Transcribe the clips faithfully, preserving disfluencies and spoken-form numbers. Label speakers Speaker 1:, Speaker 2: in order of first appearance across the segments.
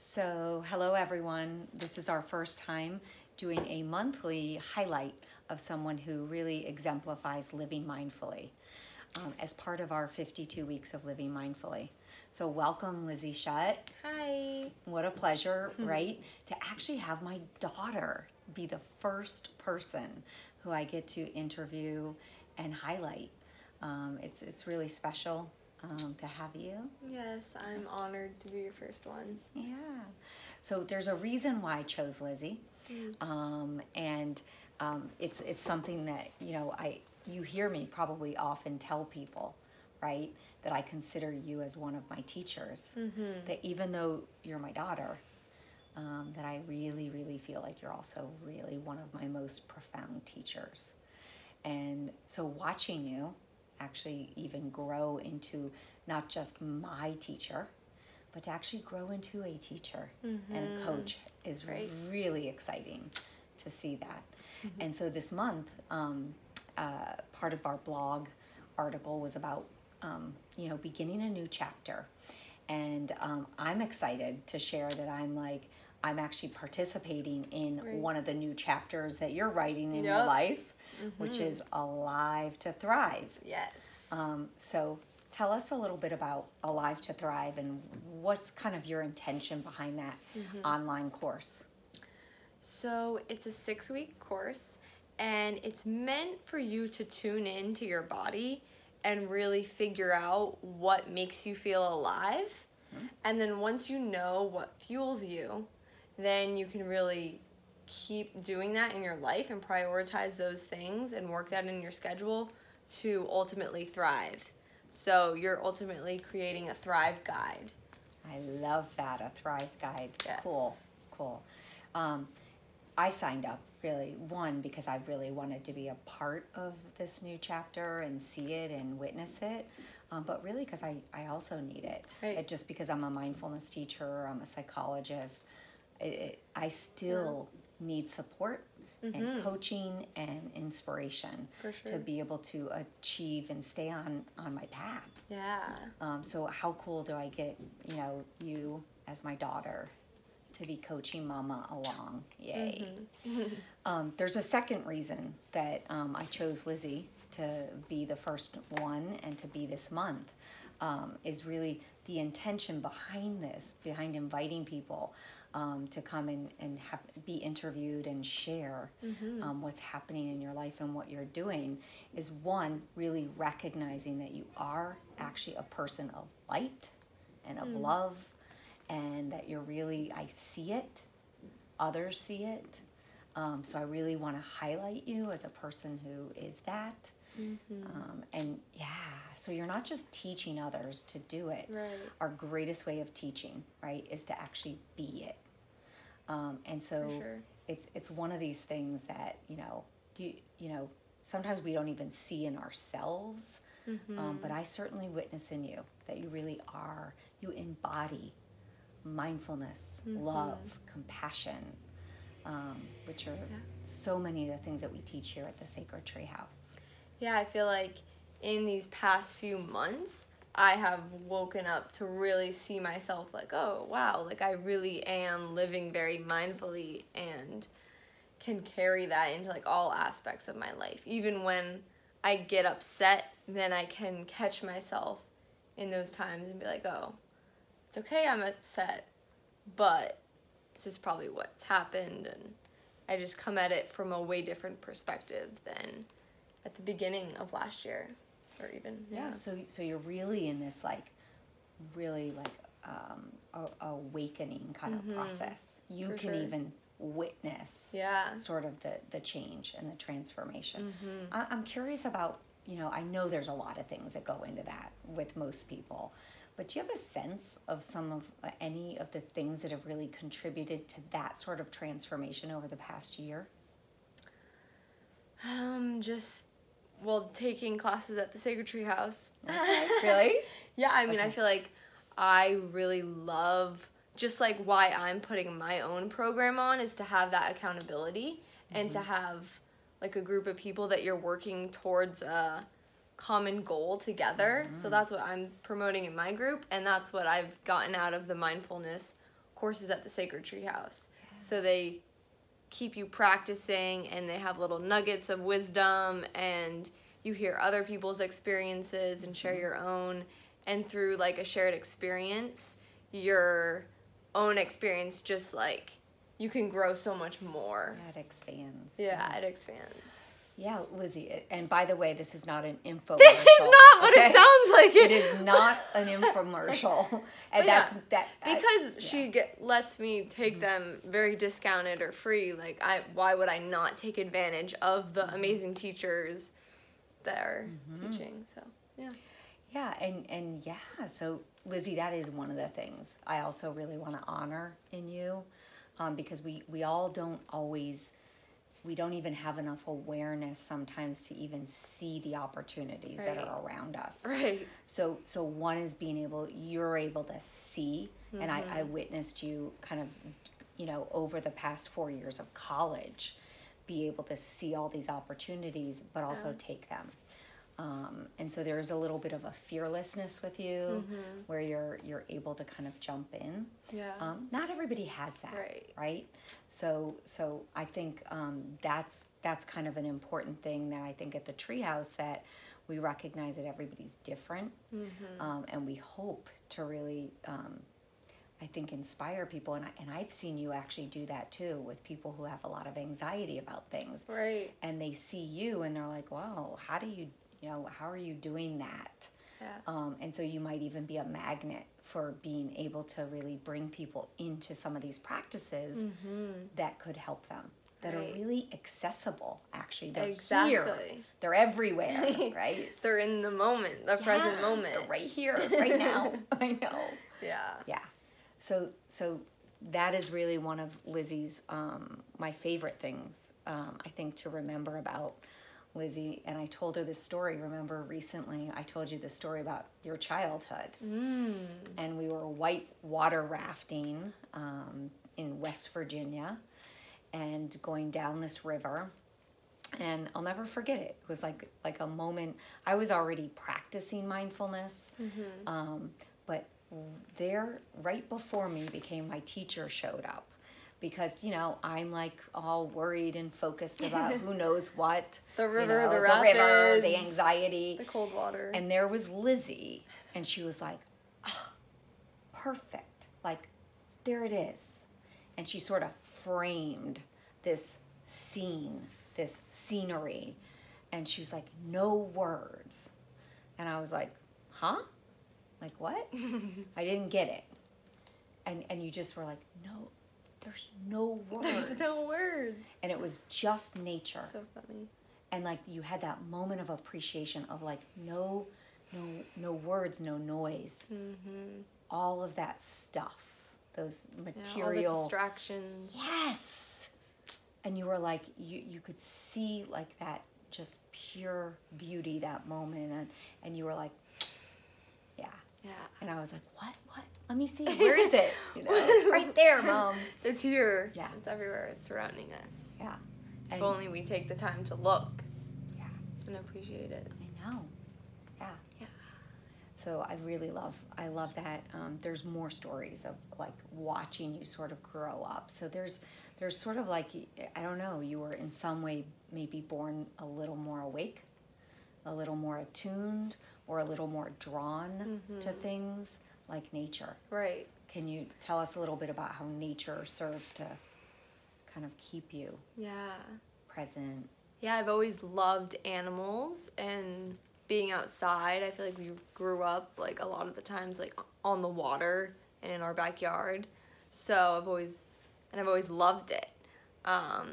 Speaker 1: So, hello everyone. This is our first time doing a monthly highlight of someone who really exemplifies living mindfully um, as part of our fifty-two weeks of living mindfully. So, welcome, Lizzie Shutt.
Speaker 2: Hi.
Speaker 1: What a pleasure, right? To actually have my daughter be the first person who I get to interview and highlight. Um, it's it's really special um, to have you.
Speaker 2: Yes, I'm honored to be your first one.
Speaker 1: Yeah. So there's a reason why I chose Lizzie,
Speaker 2: Mm.
Speaker 1: um, and um, it's it's something that you know I you hear me probably often tell people, right? That I consider you as one of my teachers.
Speaker 2: Mm-hmm.
Speaker 1: That even though you're my daughter, um, that I really really feel like you're also really one of my most profound teachers. And so watching you actually even grow into not just my teacher, but to actually grow into a teacher
Speaker 2: Mm-hmm.
Speaker 1: and a coach is
Speaker 2: Right.
Speaker 1: really exciting to see that.
Speaker 2: Mm-hmm.
Speaker 1: And so this month, um, uh, part of our blog article was about, um, you know, beginning a new chapter. And um, I'm excited to share that I'm like, I'm actually participating in
Speaker 2: Right.
Speaker 1: one of the new chapters that you're writing in
Speaker 2: Yep.
Speaker 1: your life,
Speaker 2: Mm-hmm.
Speaker 1: which is Alive to Thrive.
Speaker 2: Yes.
Speaker 1: Um, so tell us a little bit about Alive to Thrive and what's kind of your intention behind that
Speaker 2: Mm-hmm.
Speaker 1: online course.
Speaker 2: So it's a six-week course, and it's meant for you to tune in to your body and really figure out what makes you feel alive.
Speaker 1: Mm-hmm.
Speaker 2: And then once you know what fuels you, then you can really keep doing that in your life and prioritize those things and work that in your schedule to ultimately thrive. So you're ultimately creating a Thrive Guide.
Speaker 1: I love that, a Thrive Guide.
Speaker 2: Yes.
Speaker 1: Cool, cool. Um, I signed up really, one, because I really wanted to be a part of this new chapter and see it and witness it, um, but really because I, I also need it.
Speaker 2: Right.
Speaker 1: It. Just because I'm a mindfulness teacher, I'm a psychologist, it, it, I still yeah. need support
Speaker 2: Mm-hmm.
Speaker 1: and coaching and inspiration
Speaker 2: For sure.
Speaker 1: to be able to achieve and stay on, on my path.
Speaker 2: Yeah.
Speaker 1: Um, so how cool do I get, you know, you as my daughter to be coaching mama along? Yay.
Speaker 2: Mm-hmm.
Speaker 1: um, there's a second reason that um, I chose Lizzie to be the first one and to be this month um, is really the intention behind this, behind inviting people um, to come in and have be interviewed and share
Speaker 2: Mm-hmm.
Speaker 1: um, what's happening in your life and what you're doing is one, really recognizing that you are actually a person of light and of
Speaker 2: Mm.
Speaker 1: love, and that you're really, I see it, others see it. Um, so I really want to highlight you as a person who is that.
Speaker 2: Mm-hmm.
Speaker 1: Um, and yeah, so you're not just teaching others to do it.
Speaker 2: Right.
Speaker 1: Our greatest way of teaching, right, is to actually be it. Um, and so
Speaker 2: For sure.
Speaker 1: it's it's one of these things that, you know, do you, you know, sometimes we don't even see in ourselves,
Speaker 2: Mm-hmm.
Speaker 1: um, but I certainly witness in you that you really are, you embody mindfulness,
Speaker 2: Mm-hmm.
Speaker 1: love, compassion, um, which are
Speaker 2: Yeah.
Speaker 1: so many of the things that we teach here at the Sacred Tree House.
Speaker 2: Yeah, I feel like in these past few months, I have woken up to really see myself like, oh, wow, like I really am living very mindfully and can carry that into like all aspects of my life. Even when I get upset, then I can catch myself in those times and be like, oh, it's okay I'm upset, but this is probably what's happened, and I just come at it from a way different perspective than at the beginning of last year, or even
Speaker 1: Yeah,
Speaker 2: yeah.
Speaker 1: so so you're really in this like, really like um, a, awakening kind
Speaker 2: Mhm.
Speaker 1: of process. You
Speaker 2: For
Speaker 1: can
Speaker 2: sure.
Speaker 1: even witness
Speaker 2: Yeah.
Speaker 1: sort of the, the change and the transformation.
Speaker 2: Mhm.
Speaker 1: I, I'm curious about, you know, I know there's a lot of things that go into that with most people, but do you have a sense of some of uh, any of the things that have really contributed to that sort of transformation over the past year?
Speaker 2: Um, just well, taking classes at the Sacred Tree House.
Speaker 1: Okay, really?
Speaker 2: Yeah, I mean,
Speaker 1: Okay.
Speaker 2: I feel like I really love just like why I'm putting my own program on is to have that accountability and to have like a group of people that you're working towards a common goal together. So that's what I'm promoting in my group, and that's what I've gotten out of the mindfulness courses at the Sacred Tree House. Yeah. So they keep you practicing, and they have little nuggets of wisdom, and you hear other people's experiences and share your own. And through like a shared experience, your own experience just like, you can grow so much more.
Speaker 1: Yeah, it expands.
Speaker 2: Yeah, it expands.
Speaker 1: Yeah, Lizzie, and by the way, this is not an infomercial.
Speaker 2: This is not what
Speaker 1: okay?
Speaker 2: it sounds like.
Speaker 1: It is not an infomercial. And
Speaker 2: But
Speaker 1: that's
Speaker 2: yeah,
Speaker 1: that
Speaker 2: because
Speaker 1: I,
Speaker 2: she
Speaker 1: yeah.
Speaker 2: get, lets me take mm-hmm. them very discounted or free. Like, I, why would I not take advantage of the mm-hmm. amazing teachers that are mm-hmm. teaching? So, yeah.
Speaker 1: Yeah, and, and yeah, so Lizzie, that is one of the things I also really want to honor in you, um, because we, we all don't always, we don't even have enough awareness sometimes to even see the opportunities right. that are around us.
Speaker 2: Right.
Speaker 1: So so one is being able, you're able to see, mm-hmm. and I, I witnessed you kind of, you know, over the past four years of college, be able to see all these opportunities, but also yeah. take them. Um, and so there's a little bit of a fearlessness with you, mm-hmm. where you're you're able to kind of jump in.
Speaker 2: Yeah.
Speaker 1: Um, not everybody has that,
Speaker 2: right?
Speaker 1: Right. So so I think um, that's that's kind of an important thing that I think at the Treehouse, that we recognize that everybody's different, mm-hmm. um, and we hope to really, um, I think, inspire people. And I, and I've seen you actually do that too with people who have a lot of anxiety about things,
Speaker 2: right?
Speaker 1: And they see you and they're like, "Wow, how do you?" You know, how are you doing that?
Speaker 2: Yeah.
Speaker 1: Um, and so you might even be a magnet for being able to really bring people into some of these practices mm-hmm. that could help them, that right. are really accessible, actually. They're
Speaker 2: exactly.
Speaker 1: here. They're everywhere, right?
Speaker 2: They're in the moment, the yeah, present moment.
Speaker 1: They're right here, right now. I know.
Speaker 2: Yeah.
Speaker 1: Yeah. So, so that is really one of Lizzie's, um, my favorite things, um, I think, to remember about Lizzie. And I told her this story, remember recently I told you the story about your childhood.
Speaker 2: Mm.
Speaker 1: And we were white water rafting um, in West Virginia and going down this river. And I'll never forget it. It was like like a moment. I was already practicing mindfulness, mm-hmm. um, but there, right before me, became my teacher showed up. Because, you know, I'm like all worried and focused about who knows what.
Speaker 2: The river,
Speaker 1: you know,
Speaker 2: the
Speaker 1: the
Speaker 2: rapids.
Speaker 1: river, the anxiety.
Speaker 2: The cold water.
Speaker 1: And there was Lizzie, and she was like, oh, perfect. Like, there it is. And she sort of framed this scene, this scenery. And she was like, no words. And I was like, huh? Like, what? I didn't get it. And and you just were like, no. There's no words.
Speaker 2: There's no words.
Speaker 1: And it was just nature.
Speaker 2: So funny.
Speaker 1: And like you had that moment of appreciation of like no, no, no words, no noise.
Speaker 2: Mm-hmm.
Speaker 1: All of that stuff, those material
Speaker 2: yeah, all the distractions.
Speaker 1: Yes. And you were like, you you could see like that just pure beauty, that moment, and and you were like, yeah.
Speaker 2: Yeah.
Speaker 1: And I was like, what, what? Let me see. Where is it? You know, it's right there, Mom.
Speaker 2: It's here.
Speaker 1: Yeah.
Speaker 2: It's everywhere. It's surrounding us.
Speaker 1: Yeah.
Speaker 2: If
Speaker 1: And
Speaker 2: only we take the time to look.
Speaker 1: Yeah.
Speaker 2: And appreciate it.
Speaker 1: I know. Yeah.
Speaker 2: Yeah.
Speaker 1: So I really love, I love that. Um, there's more stories of like watching you sort of grow up. So there's, there's sort of like, I don't know, you were in some way maybe born a little more awake, a little more attuned, or a little more drawn mm-hmm. to things like nature.
Speaker 2: Right.
Speaker 1: Can you tell us a little bit about how nature serves to kind of keep you
Speaker 2: yeah.
Speaker 1: present?
Speaker 2: Yeah, I've always loved animals and being outside. I feel like we grew up like a lot of the times like on the water and in our backyard. So I've always, and I've always loved it. Um,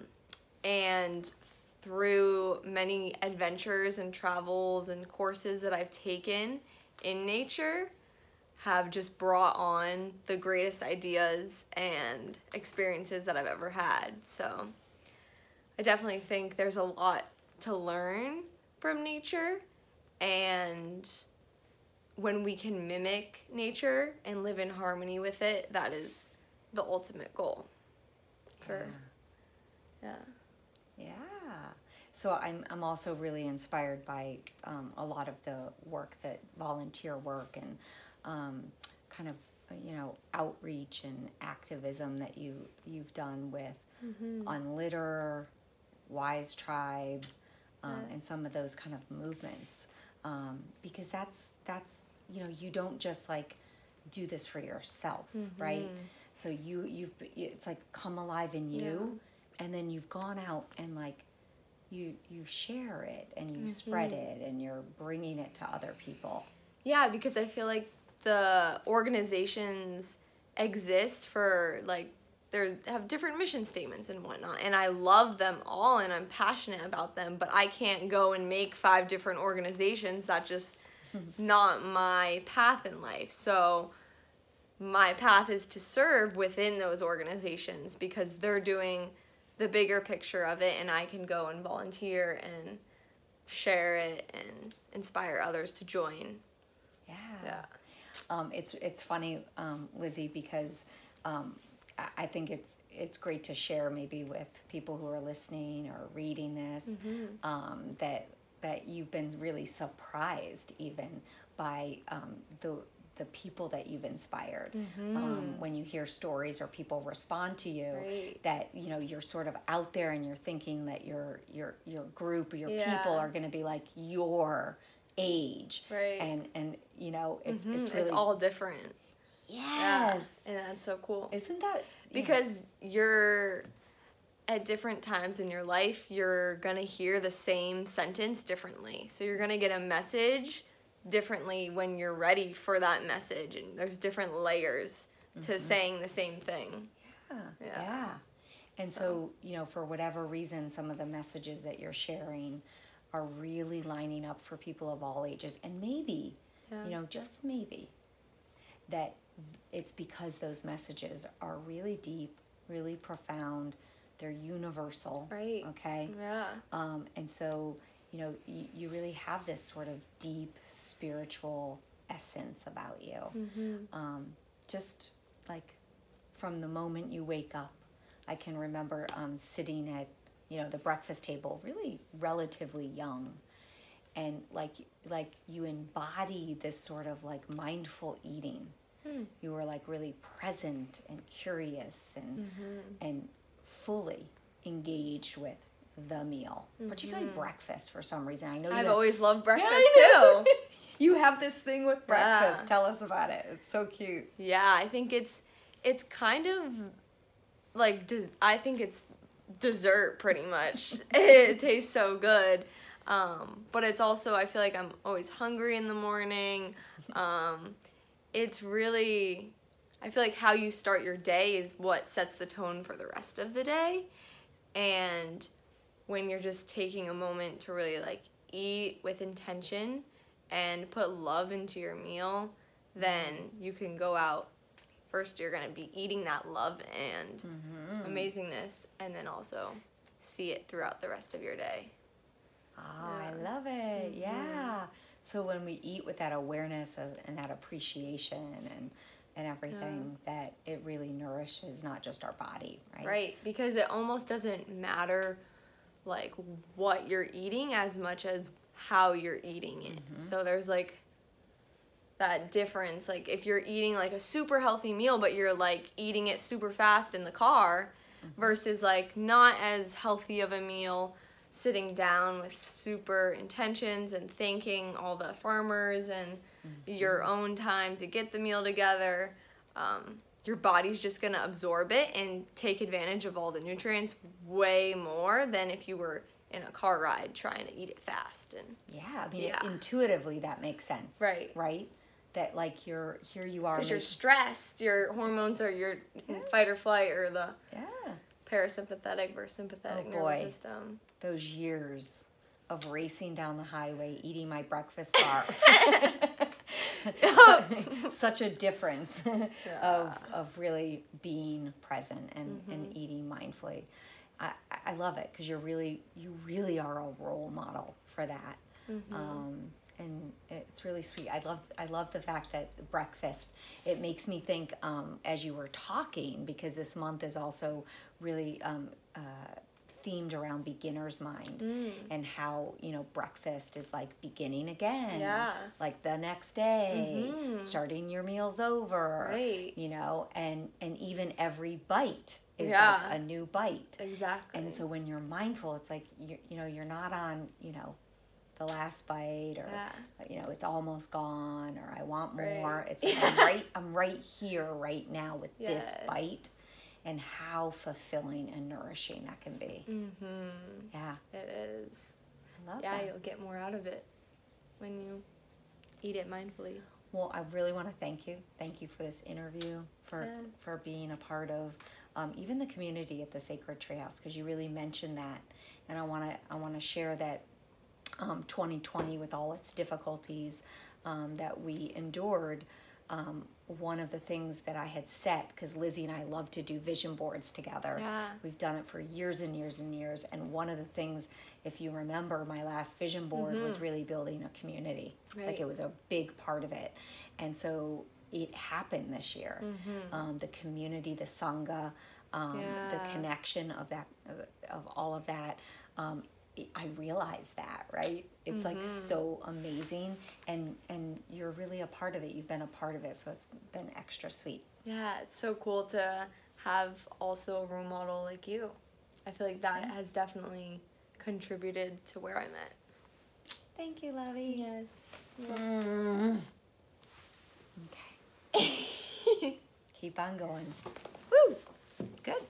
Speaker 2: and through many adventures and travels and courses that I've taken in nature, have just brought on the greatest ideas and experiences that I've ever had. So I definitely think there's a lot to learn from nature, and when we can mimic nature and live in harmony with it, that is the ultimate goal for yeah.
Speaker 1: Yeah. Yeah. So I'm I'm also really inspired by um, a lot of the work that volunteer work and um, kind of you know, outreach and activism that you you've done with
Speaker 2: Mm-hmm.
Speaker 1: Unlitter, Wise Tribe, um,
Speaker 2: Yeah.
Speaker 1: and some of those kind of movements, um, because that's that's you know, you don't just like do this for yourself,
Speaker 2: Mm-hmm.
Speaker 1: right? So you you've it's like come alive in you, and then you've gone out and like you you share it and you spread
Speaker 2: Mm-hmm.
Speaker 1: it and you're bringing it to other people.
Speaker 2: Yeah, because I feel like the organizations exist for like they have different mission statements and whatnot, and I love them all and I'm passionate about them, but I can't go and make five different organizations. That's just not my path in life. So my path is to serve within those organizations because they're doing the bigger picture of it, and I can go and volunteer and share it and inspire others to join.
Speaker 1: Yeah.
Speaker 2: Yeah.
Speaker 1: Um, it's it's funny, um, Lizzie, because um, I, I think it's it's great to share maybe with people who are listening or reading this,
Speaker 2: Mm-hmm.
Speaker 1: um, that that you've been really surprised even by um, the the people that you've inspired.
Speaker 2: Mm-hmm.
Speaker 1: Um, when you hear stories or people respond to you,
Speaker 2: Right.
Speaker 1: that you know you're sort of out there and you're thinking that your your your group or your
Speaker 2: Yeah.
Speaker 1: people are going to be like your age,
Speaker 2: Right.
Speaker 1: and and you know it's
Speaker 2: Mhm.
Speaker 1: it's really
Speaker 2: It's all different.
Speaker 1: yes,
Speaker 2: Yeah. And that's so cool.
Speaker 1: isn't that yeah.
Speaker 2: Because you're at different times in your life, you're going to hear the same sentence differently. So you're going to get a message differently when you're ready for that message, and there's different layers to
Speaker 1: Mhm.
Speaker 2: saying the same thing.
Speaker 1: yeah,
Speaker 2: Yeah.
Speaker 1: yeah. And so.
Speaker 2: So-
Speaker 1: you know, for whatever reason, some of the messages that you're sharing are really lining up for people of all ages, and maybe
Speaker 2: Yeah.
Speaker 1: you know, just maybe that it's because those messages are really deep, really profound, they're universal,
Speaker 2: Right.
Speaker 1: okay?
Speaker 2: Yeah.
Speaker 1: Um, and so, you know, you, you really have this sort of deep spiritual essence about you.
Speaker 2: Mm-hmm.
Speaker 1: Um, just like from the moment you wake up, I can remember um, sitting at, you know, the breakfast table, really relatively young, and like like you embody this sort of like mindful eating.
Speaker 2: Hmm.
Speaker 1: You were like really present and curious and
Speaker 2: Mm-hmm.
Speaker 1: and fully engaged with the meal, particularly
Speaker 2: Mm-hmm.
Speaker 1: breakfast for some reason. I know you
Speaker 2: I've
Speaker 1: have-
Speaker 2: always loved breakfast
Speaker 1: I know.
Speaker 2: too.
Speaker 1: You have this thing with breakfast.
Speaker 2: Yeah.
Speaker 1: Tell us about it. It's so cute.
Speaker 2: Yeah, I think it's it's kind of like des- I think it's dessert pretty much. It tastes so good. Um, but it's also I feel like I'm always hungry in the morning. Um, it's really I feel like how you start your day is what sets the tone for the rest of the day. And when you're just taking a moment to really like eat with intention and put love into your meal, then you can go out. First, you're going to be eating that love and
Speaker 1: Mm-hmm.
Speaker 2: amazingness, and then also see it throughout the rest of your day.
Speaker 1: Oh,
Speaker 2: Yeah.
Speaker 1: I love it.
Speaker 2: Mhm.
Speaker 1: Yeah. So when we eat with that awareness of and that appreciation and and everything, that it really nourishes not just our body, right?
Speaker 2: Right, because it almost doesn't matter like what you're eating as much as how you're eating it.
Speaker 1: Mhm.
Speaker 2: So there's like that difference. Like if you're eating like a super healthy meal, but you're like eating it super fast in the car, versus like not as healthy of a meal, sitting down with super intentions and thanking all the farmers and your own time to get the meal together. Um, your body's just gonna absorb it and take advantage of all the nutrients way more than if you were in a car ride trying to eat it fast. And
Speaker 1: Yeah. I mean,
Speaker 2: Yeah.
Speaker 1: intuitively that makes sense.
Speaker 2: Right.
Speaker 1: Right. That like you're here, you are.
Speaker 2: because you're
Speaker 1: make-
Speaker 2: stressed, your hormones are your
Speaker 1: Yeah.
Speaker 2: fight or flight or the
Speaker 1: yeah.
Speaker 2: parasympathetic versus sympathetic
Speaker 1: Oh,
Speaker 2: nervous
Speaker 1: boy.
Speaker 2: system.
Speaker 1: Those years of racing down the highway, eating my breakfast bar. Such a difference of of really being present and, and eating mindfully. I, I love it because you're really you really are a role model for that.
Speaker 2: Mm-hmm.
Speaker 1: Um, and it's really sweet. I love I love the fact that breakfast. It makes me think um, as you were talking, because this month is also really um, uh, themed around beginner's mind
Speaker 2: Mm.
Speaker 1: and how, you know, breakfast is like beginning again.
Speaker 2: Yeah.
Speaker 1: Like the next day,
Speaker 2: Mhm.
Speaker 1: starting your meals over.
Speaker 2: Right.
Speaker 1: You know, and, and even every bite is
Speaker 2: Yeah.
Speaker 1: like a new bite.
Speaker 2: Exactly.
Speaker 1: And so when you're mindful, it's like, you, you know, you're not on, you know, the last bite or,
Speaker 2: Yeah.
Speaker 1: you know, it's almost gone or I want
Speaker 2: Right.
Speaker 1: more. It's like I'm right, I'm right here right now with
Speaker 2: Yes.
Speaker 1: this bite and how fulfilling and nourishing that can be.
Speaker 2: Mhm.
Speaker 1: Yeah.
Speaker 2: It is.
Speaker 1: I love
Speaker 2: Yeah,
Speaker 1: that.
Speaker 2: you'll get more out of it when you eat it mindfully.
Speaker 1: Well, I really want to thank you. Thank you for this interview, for
Speaker 2: Yeah.
Speaker 1: for being a part of um, even the community at the Sacred Treehouse, because you really mentioned that, and I want to I want to share that um, twenty twenty with all its difficulties um, that we endured. Um, one of the things that I had set, because Lizzie and I love to do vision boards together.
Speaker 2: Yeah.
Speaker 1: We've done it for years and years and years. And one of the things, if you remember, my last vision board
Speaker 2: Mhm.
Speaker 1: was really building a community. Like
Speaker 2: Right.
Speaker 1: it was a big part of it. And so it happened this year.
Speaker 2: Mhm.
Speaker 1: Um, the community, the Sangha, um,
Speaker 2: Yeah.
Speaker 1: the connection of that, of all of that. Um, I realize that, right? It's like so amazing, and and you're really a part of it. You've been a part of it, so it's been extra sweet.
Speaker 2: Yeah, it's so cool to have also a role model like you. I feel like that
Speaker 1: Yes.
Speaker 2: has definitely contributed to where I'm at.
Speaker 1: Thank you, Lovey.
Speaker 2: Yes.
Speaker 1: Mm. Okay. Keep on going.
Speaker 2: Woo!
Speaker 1: Good.